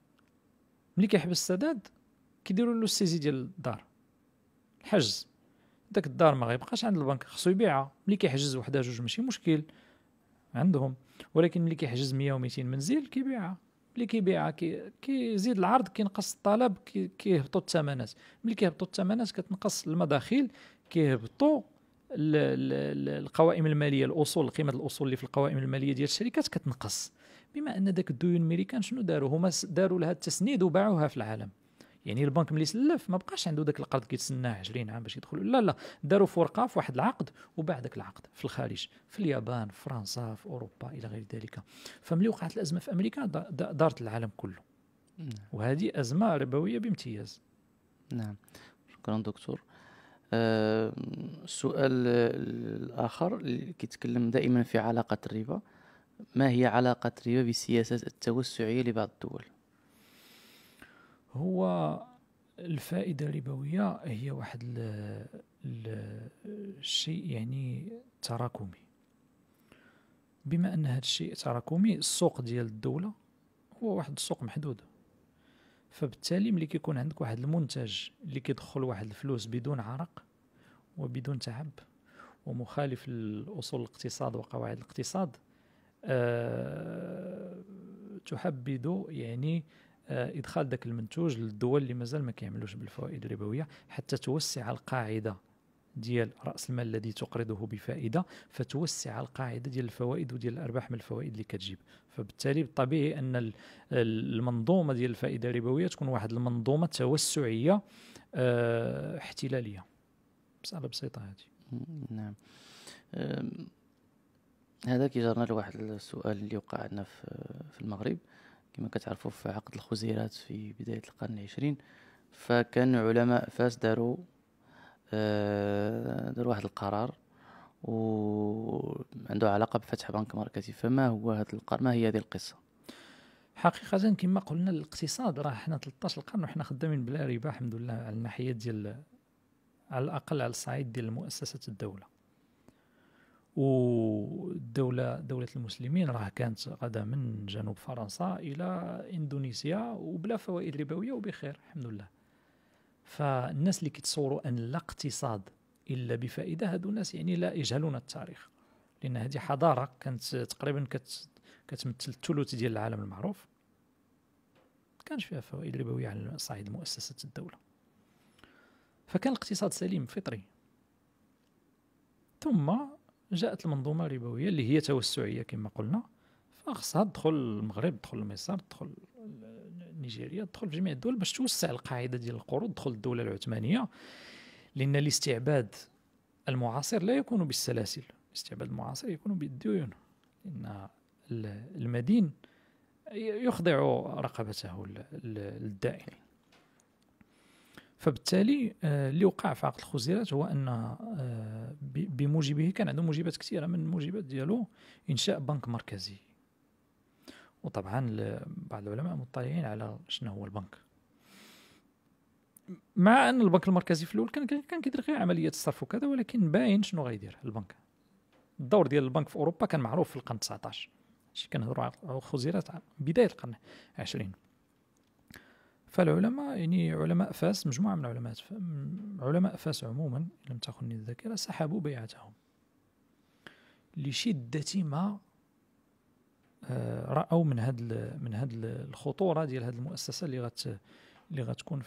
ملي كيحبس السداد كيديروا له السيزي ديال الدار، الحجز. داك الدار ما غيبقاش عند البنك، خصو يبيعها. ملي كيحجز وحده جوج ماشي مشكل عندهم، ولكن ملي كيحجز 100 و200 منزل كيبيعها. ملي كيبيعها كيزيد العرض، كينقص الطلب، كيهبطوا الثمنات. ملي كيهبطوا الثمنات كتنقص المداخيل، كيهبطوا القوائم الماليه، الاصول، قيمه الاصول اللي في القوائم الماليه ديال الشركات كتنقص. بما ان داك الديون الميريكان شنو داروا؟ هما داروا لها التسنيد وباعوها في العالم. يعني البنك ملي سلف ما بقاش عنده داك القرض كيتسناه 20 عام باش يدخل، لا داروا فرقه في واحد العقد وباع داك العقد في الخارج، في اليابان، في فرنسا، في اوروبا الى غير ذلك. فملي وقعت الازمه في امريكا دارت العالم كله. وهذه ازمه ربويه بامتياز. نعم، شكرا دكتور. السؤال الآخر اللي كيتكلم دائما في علاقة الربا، ما هي علاقة الربا بالسياسات التوسعية لبعض الدول؟ هو الفائدة الربوية هي واحد الشيء يعني تراكمي. بما أن هذا الشيء تراكمي، السوق ديال الدولة هو واحد السوق محدود. فبالتالي ملي كيكون عندك واحد المنتج اللي كيدخل واحد الفلوس بدون عرق وبدون تعب ومخالف لأصول الاقتصاد وقواعد الاقتصاد، تحبذ يعني إدخال ذاك المنتوج للدول اللي مازال ما كيعملوش بالفوائد الربوية، حتى توسع القاعدة ديال رأس المال الذي تقرضه بفائدة، فتوسع القاعدة ديال الفوائد وديال الأرباح من الفوائد اللي كتجيب. فبالتالي بالطبيعي أن المنظومة ديال الفائدة الربوية تكون واحد المنظومة توسعية احتلالية. مسألة بسيطة هذه. نعم. هذا كيجرنا لواحد السؤال اللي وقع عندنا في المغرب. كما كتعرفوا في عقد الخزيرات في بداية القرن العشرين، فكان علماء فاس داروا واحد القرار وعنده علاقة بفتح بنك مركزي. فما هو هذا القرار؟ ما هي هذه القصة؟ حقيقة كما قلنا الاقتصاد راه حنا 13 القرن وحنا خدامين بلا ربا الحمد لله، على الناحية ديال على الأقل على الصعيد ديال مؤسسة الدولة. دولة المسلمين راه كانت غدا من جنوب فرنسا إلى إندونيسيا وبلا فوائد ربوية وبخير الحمد لله. فالناس اللي كيتصوروا أن لا اقتصاد إلا بفائدة، هادو الناس يعني لا يجهلون التاريخ، لأن هذه حضارة كانت تقريبا كتمثل الثلث ديال العالم المعروف، كانش فيها فوائد ربوية على صعيد مؤسسة الدولة. فكان الاقتصاد سليم فطري. ثم جاءت المنظومة الربوية اللي هي توسعية كما قلنا، فخصها تدخل المغرب، تدخل مصر، تدخل نيجيريا، تدخل في جميع الدول باش توسع القاعدة ديال القروض، تدخل الدولة العثمانية. لأن الاستعباد المعاصر لا يكون بالسلاسل، الاستعباد المعاصر يكون بالديون، لأن المدين يخضع رقبته للدائن. فبالتالي اللي وقع في عقد الخزيرات هو أن بموجبه كان عنده موجبات كثيرة، من الموجبات ديالو إنشاء بنك مركزي. وطبعا بعض العلماء مطلعين على شنو هو البنك، مع أن البنك المركزي في الأول كان كيدير غير عمليات الصرف وكذا، ولكن باين شنو غيدير البنك. الدور ديال البنك في أوروبا كان معروف في القرن 19، شي كنهضروا على الخزيرات بداية القرن 20. فالعلماء يعني علماء فاس، مجموعة من علماء فاس عموما لم تخني الذاكرة، سحبوا بيعتهم لشدة ما رأوا من هاد الخطورة ديال هاد المؤسسة اللي غتكون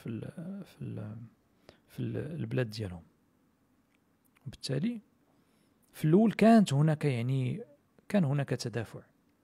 في البلاد ديالهم. وبالتالي في الأول كان هناك تدافع،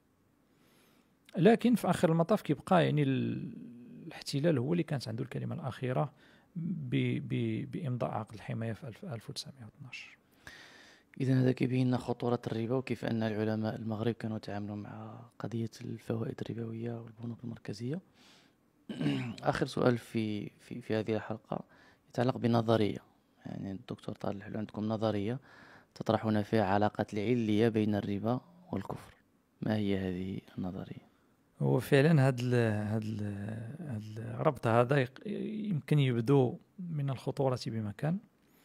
لكن في آخر المطاف كيبقى يعني الاحتلال هو اللي كانت عنده الكلمة الأخيرة بإمضاء عقد الحماية في 1912. إذن هذا كيبين لنا خطورة الربا، وكيف أن العلماء المغرب كانوا يتعاملوا مع قضية الفوائد الربوية والبنوك المركزية. آخر سؤال في هذه الحلقة يتعلق بنظرية. يعني الدكتور طارق الحلو، عندكم نظرية تطرحون فيها علاقة العلية بين الربا والكفر، ما هي هذه النظرية؟ هو فعلا هذا الربط هذا يمكن يبدو من الخطورة بمكان،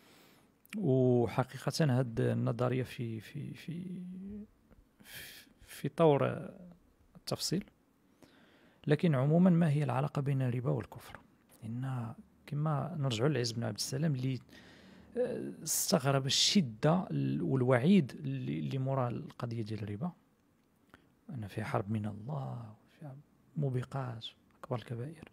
وحقيقة هذه النظرية في طور التفصيل. لكن عموما ما هي العلاقة بين الربا والكفر؟ إن كما نرجع لعز بن عبد السلام اللي استغرب الشدة والوعيد اللي مورا القضية ديال الربا، أن فيها حرب من الله وفيها موبقات أكبر الكبائر.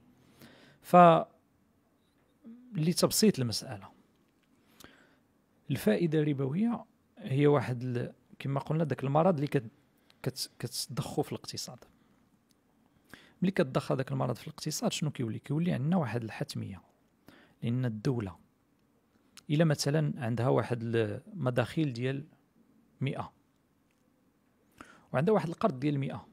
لتبسيط المسألة، الفائدة الربوية هي واحد كما قلنا داك المرض اللي كتضخو في الاقتصاد. ملي كتضخ هذاك المرض في الاقتصاد شنو كيولي عندنا واحد الحتمية، لأن الدولة إلا مثلا عندها واحد المداخيل ديال 100 وعندها واحد القرض ديال 100،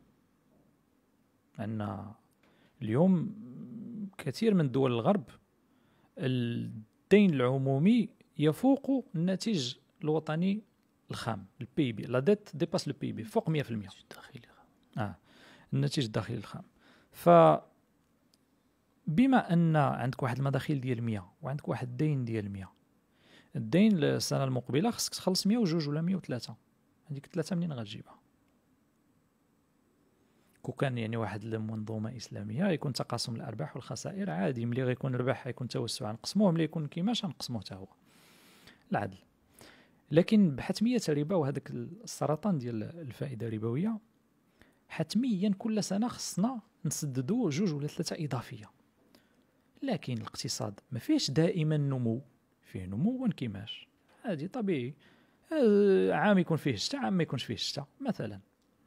لأن اليوم كثير من دول الغرب الدين العمومي يفوق الناتج الوطني الخام، البي بي، لا ديت ديباس لو بي بي، فوق 100%. الناتج الداخلي الخام. بما أن عندك واحد المداخيل ديال 100 وعندك واحد الدين ديال 100، الدين السنة المقبلة خصك تخلص 102 ولا 103، هذيك 3 منين غتجيبها؟ كو كان يعني واحد المنظومه اسلاميه يكون تقاسم الارباح والخسائر عادي، ملي غيكون ربح يكون توسع نقسموه، ملي يكون كيماش نقسموه حتى هو العدل. لكن بحتميه الربا وهذاك السرطان ديال الفائده الربويه، حتميا كل سنه خصنا نسددوا 2 ولا 3 اضافيه. لكن الاقتصاد ما فيهش دائما نمو، فيه نمو وانكماش، هذه طبيعي. عام يكون فيه الشتاء، عام ما يكونش فيه الشتاء مثلا.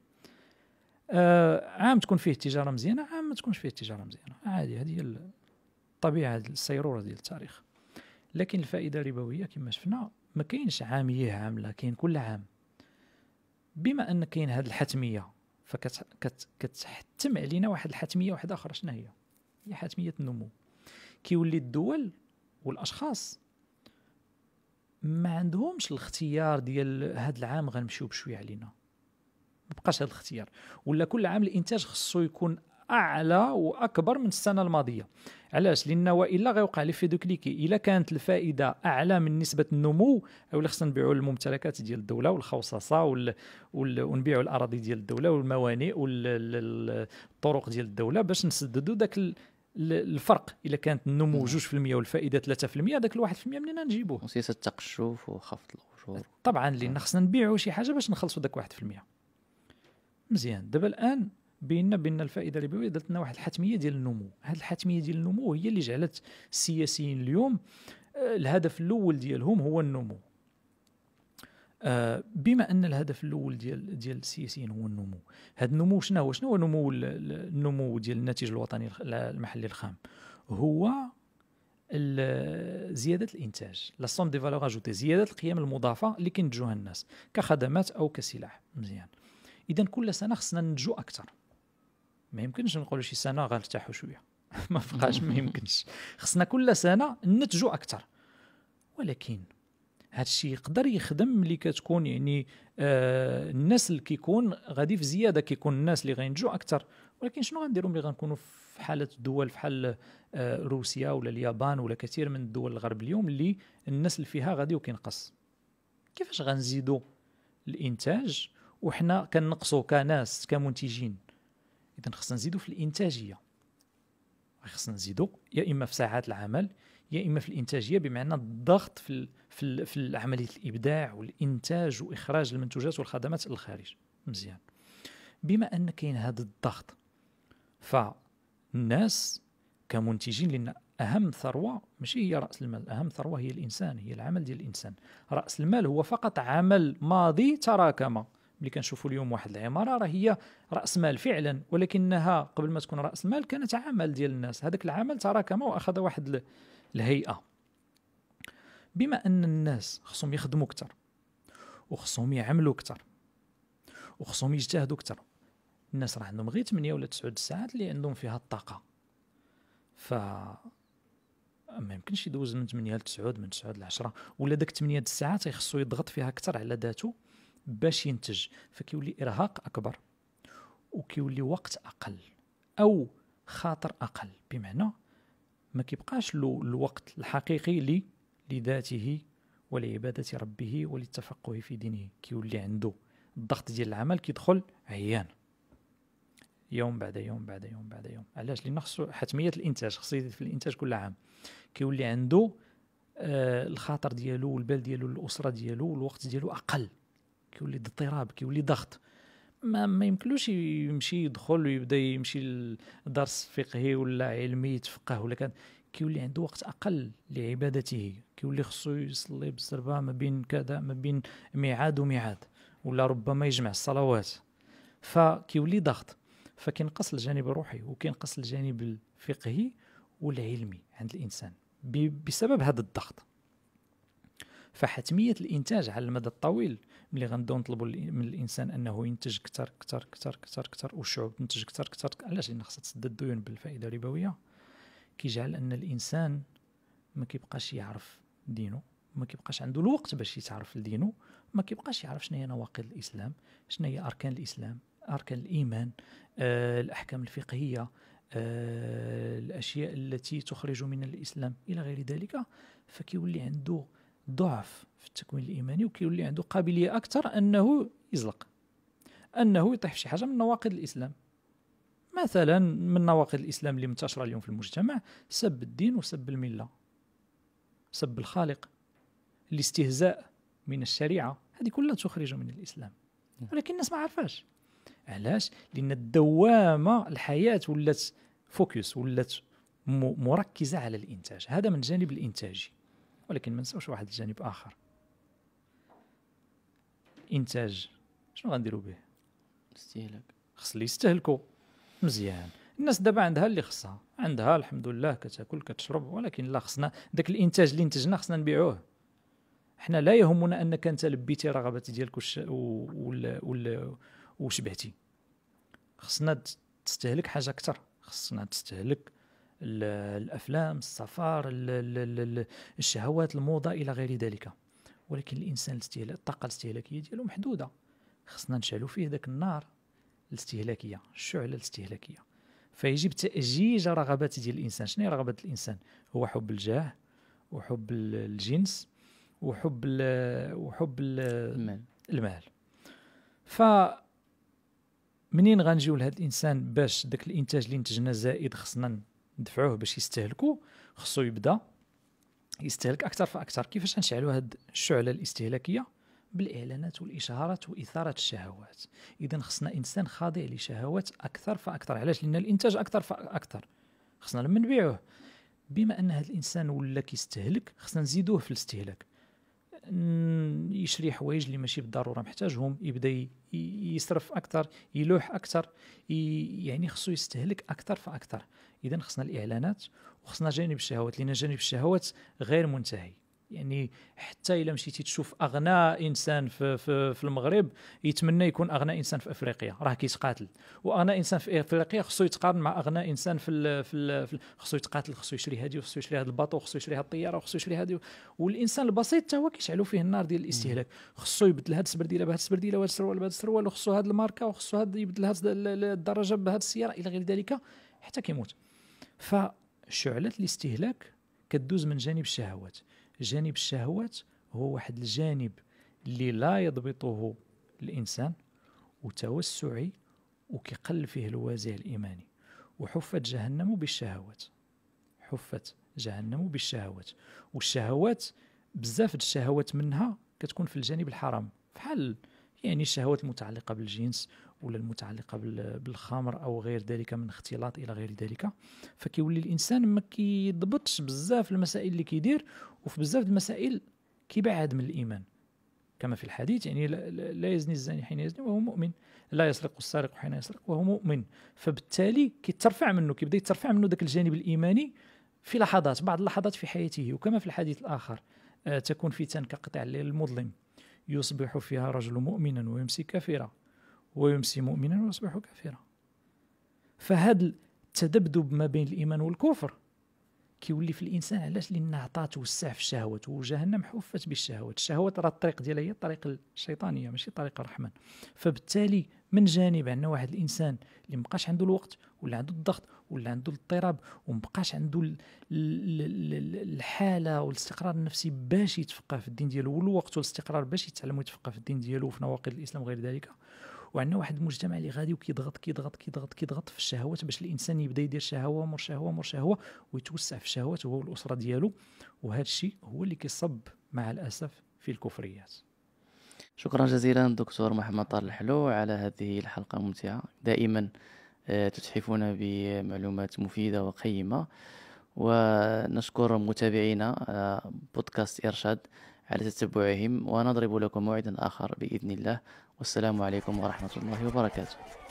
عام تكون فيه التجاره مزيانه، عام ما تكونش فيه التجاره مزيانه، عادي. هذه هي الطبيعه، السيروره ديال التاريخ. لكن الفائده الربويه كما شفنا ما كاينش عاميه عامله، كاين كل عام. بما ان كاين هذه الحتميه فكتحتم علينا واحد الحتميه واحده اخرى. شنو هي؟ هي حتميه النمو. كيولي الدول والاشخاص ما عندهمش الاختيار ديال هذا العام غنمشيو بشويه علينا، ما بقاش هذا الاختيار. ولا كل عام الانتاج خصو يكون اعلى واكبر من السنه الماضيه. علاش؟ لان والا غيوقع لي في دوكليكي. الا كانت الفائده اعلى من نسبه النمو، او خصنا نبيعوا الممتلكات ديال الدوله والخصاصه ونبيعوا الاراضي ديال الدوله والموانئ والطرق ديال الدوله باش نسددوا داك الفرق. الا كانت النمو 2% والفائده 3%، داك 1% منين نجيبوه؟ وسياسه التقشف وخفض الاجور طبعا، لان خصنا نبيعوا شي حاجه باش نخلصوا داك 1%. مزيان. دابا الان بين الفائده الربويه درت لنا واحد الحتميه ديال النمو. هذه الحتميه ديال النمو هي اللي جعلت السياسيين اليوم الهدف الاول ديالهم هو النمو. بما ان الهدف الاول ديال السياسيين هو النمو، هذا النمو شنو هو النمو ديال الناتج الوطني المحلي الخام؟ هو زياده الانتاج، لا سوم دي فالور اجوتي، زياده القيم المضافه اللي كينتجوها الناس كخدمات او كسلع. مزيان. اذا كل سنه خصنا ننتجوا اكثر. ما يمكنش نقولوا شي سنه غنرتاحوا شويه ما بقاش، ما يمكنش. خصنا كل سنه ننتجوا اكثر. ولكن هذا الشيء يقدر يخدم ملي كتكون يعني الناس اللي كيكون غادي في زياده، كيكون الناس اللي غينتجوا اكثر. ولكن شنو غنديروا ملي غنكونوا في حاله دول بحال روسيا ولا اليابان ولا كثير من الدول الغرب اليوم اللي الناس اللي فيها غادي وكينقص؟ كيفاش غنزيدوا الانتاج وحنا كنقصوا كناس كمنتجين؟ اذا خصنا نزيدوا في الانتاجيه، خصنا نزيدوا يا اما في ساعات العمل يا اما في الانتاجيه، بمعنى الضغط في عمليه الابداع والانتاج واخراج المنتوجات والخدمات للخارج. مزيان. بما ان كاين هذا الضغط، فالناس كمنتجين، لان اهم ثروه ماشي هي راس المال، اهم ثروه هي الانسان، هي العمل ديال الانسان. راس المال هو فقط عمل ماضي تراكم. ملي كنشوفوا اليوم واحد العماره راه هي راس مال فعلا، ولكنها قبل ما تكون راس مال كانت عمل ديال الناس. هذاك العمل تراكم واخذ واحد الهيئه. بما ان الناس خصهم يخدموا اكثر وخصهم يعملوا اكثر وخصهم يجتهدوا اكثر، الناس راه عندهم غير 8 ولا 9 ساعات اللي عندهم فيها الطاقه. ف ما يمكنش يدوز من 8 ل 9، من 9 ل 10، ولا داك 8 الساعات يخصو يضغط فيها اكثر على ذاته باش ينتج. فكيولي ارهاق اكبر وكيولي وقت اقل او خاطر اقل، بمعنى ما كيبقاش له الوقت الحقيقي لذاته ولعباده ربه وللتفقه في دينه. كيولي عنده الضغط ديال العمل، كيدخل عيان يوم بعد يوم بعد يوم بعد يوم. علاش؟ لان خصو حتميه الانتاج، خصو يزيد في الانتاج كل عام. كيولي عنده الخاطر ديالو والبال ديالو الاسره ديالو والوقت ديالو اقل، كيولي اضطراب، كيولي ضغط. ما يمكنلوش يمشي يدخل ويبدا يمشي لدرس فقهي ولا علمي يتفقه، ولا كان كيولي عنده وقت اقل لعبادته. كيولي خصو يصلي بالزربه ما بين كذا، ما بين ميعاد وميعاد، ولا ربما يجمع الصلوات. فكيولي ضغط، فكينقص الجانب الروحي وكينقص الجانب الفقهي والعلمي عند الانسان بسبب هذا الضغط. فحتميه الانتاج على المدى الطويل، ملي غنبداو نطلبوا من الانسان انه ينتج كثر كثر كثر كثر كثر والشعوب تنتج كثر كثر، علاش؟ لان خصها تسدد الديون بالفائده الربويه، كيجعل ان الانسان ما كيبقاش يعرف دينه، ما كيبقاش عنده الوقت باش يتعرف لدينه، ما كيبقاش يعرف شنو هي نواقض الاسلام، شنو هي اركان الاسلام، اركان الايمان، الاحكام الفقهيه، الاشياء التي تخرج من الاسلام الى غير ذلك. فكيولي عنده ضعف في التكوين الايماني، وكيولي عنده قابليه اكثر انه يزلق، انه يطيح في شي حاجه من نواقض الاسلام. مثلا من نواقض الإسلام اللي منتشرة اليوم في المجتمع سب الدين وسب الملة، سب الخالق، الاستهزاء من الشريعة، هذه كلها تخرج من الإسلام، ولكن الناس ما عارفاش. علاش؟ لأن الدوامة الحياة ولات فوكس، ولات مركزة على الإنتاج، هذا من الجانب الإنتاجي. ولكن ما نساوش واحد الجانب آخر، إنتاج شنو غنديروا به؟ استهلاك. خص اللي يستهلكوا مزيان. الناس دابا عندها اللي خصها، عندها الحمد لله كتاكل كتشرب، ولكن لا خصنا داك الانتاج اللي انتجنا خصنا نبيعوه. احنا لا يهمنا انك انت لبيتي رغبات ديالك وشبعتي، خصنا تستهلك حاجه اكثر، خصنا تستهلك الافلام، السفر، الشهوات، الموضه الى غير ذلك. ولكن الانسان الطاقه الاستهلاكيه ديالو محدوده، خصنا نشعلوا فيه ذاك النار الاستهلاكيه، الشعله الاستهلاكيه. فيجب تأجيج رغبات ديال الانسان. شنو هي رغبات الانسان؟ هو حب الجاه وحب الجنس وحب المال. فمنين غنجيو لهذا الانسان باش داك الانتاج اللي انتجنا زائد خصنا ندفعوه باش يستهلكوا؟ خصو يبدا يستهلك اكثر فاكثر. كيفاش نشعلوا هذه الشعله الاستهلاكيه؟ بالاعلانات والاشهارات واثاره الشهوات. اذا خصنا انسان خاضع لشهوات اكثر فاكثر. علاش؟ لان الانتاج اكثر فاكثر، خصنا لما نبيعوه. بما ان هذا الانسان ولا كيستهلك خصنا نزيدوه في الاستهلاك، يشري حوايج اللي ماشي بالضروره محتاجهم، يبدا يصرف اكثر، يلوح اكثر، يعني خصو يستهلك اكثر فاكثر. اذا خصنا الاعلانات وخصنا جانب الشهوات، لان جانب الشهوات غير منتهي. يعني حتى الا مشيتي تشوف اغنى انسان في المغرب يتمنى يكون اغنى انسان في افريقيا، راه كيتقاتل. واغنى انسان في افريقيا خصو يتقارن مع اغنى انسان خصو يتقاتل، خصو يشري هذه، وخصو يشري هذا الباطو، خصو يشري هذه الطياره، وخصو يشري هذه. والانسان البسيط حتى هو كيشعلوا فيه النار ديال الاستهلاك. خصو يبدل هذه السبرديله بهذه السبرديله، وهذا السروال بهذا السروال، وخصو هذه الماركه، وخصو هذا يبدل هذه الدراجه بهذه السياره الى غير ذلك حتى كيموت. فشعله الاستهلاك كدوز من جانب الشهوات. جانب الشهوات هو واحد الجانب اللي لا يضبطه الإنسان، وتوسعي، وكيقل فيه الوازع الإيماني. وحفت جهنم بالشهوات، حفت جهنم بالشهوات. والشهوات بزاف الشهوات منها كتكون في الجانب الحرام، بحال يعني الشهوات المتعلقة بالجنس ولا المتعلقة بالخمر أو غير ذلك من اختلاط إلى غير ذلك. فكيولي الإنسان ما كيضبطش بزاف المسائل اللي كيدير، وفي بزاف المسائل كيبعد من الإيمان. كما في الحديث يعني لا يزني الزاني حين يزني وهو مؤمن، لا يسرق السارق حين يسرق وهو مؤمن. فبالتالي كيترفع منه، كيبدا يترفع منه ذاك الجانب الإيماني في لحظات، بعض اللحظات في حياته. وكما في الحديث الآخر تكون فتن كقطع الليل المظلم، يصبح فيها رجل مؤمنا ويمسي كافرا، ويمسي مؤمنا ويصبح كافرا. فهذا التذبذب ما بين الإيمان والكفر كيولي في الإنسان. علاش؟ لأن عطات توسع في الشهوات، وجهنم حفت بالشهوات. الشهوات راه الطريق ديالها هي الطريق الشيطانية ماشي طريق الرحمن. فبالتالي من جانب عندنا واحد الإنسان اللي مبقاش عنده الوقت، ولا عنده الضغط، ولا عنده الاضطراب، ومبقاش عنده الحالة والاستقرار النفسي باش يتفقه في الدين ديالو، والوقت والاستقرار باش يتعلم ويتفقه في الدين ديالو وفي نواقض الإسلام وغير ذلك. وعندنا واحد المجتمع اللي غادي وكيضغط كيضغط كيضغط كيضغط في الشهوات باش الانسان يبدا يدير شهوه مور شهوه مور شهوه ويتوسع في الشهوات هو والاسره ديالو. وهذا الشيء هو اللي كيصب مع الاسف في الكفريات. شكرا جزيلا دكتور محمد طارق الحلو على هذه الحلقه الممتعه. دائما تتحفون بمعلومات مفيده وقيمه. ونشكر متابعينا بودكاست إرشاد على تتبعهم، ونضرب لكم موعدا آخر بإذن الله. والسلام عليكم ورحمة الله وبركاته.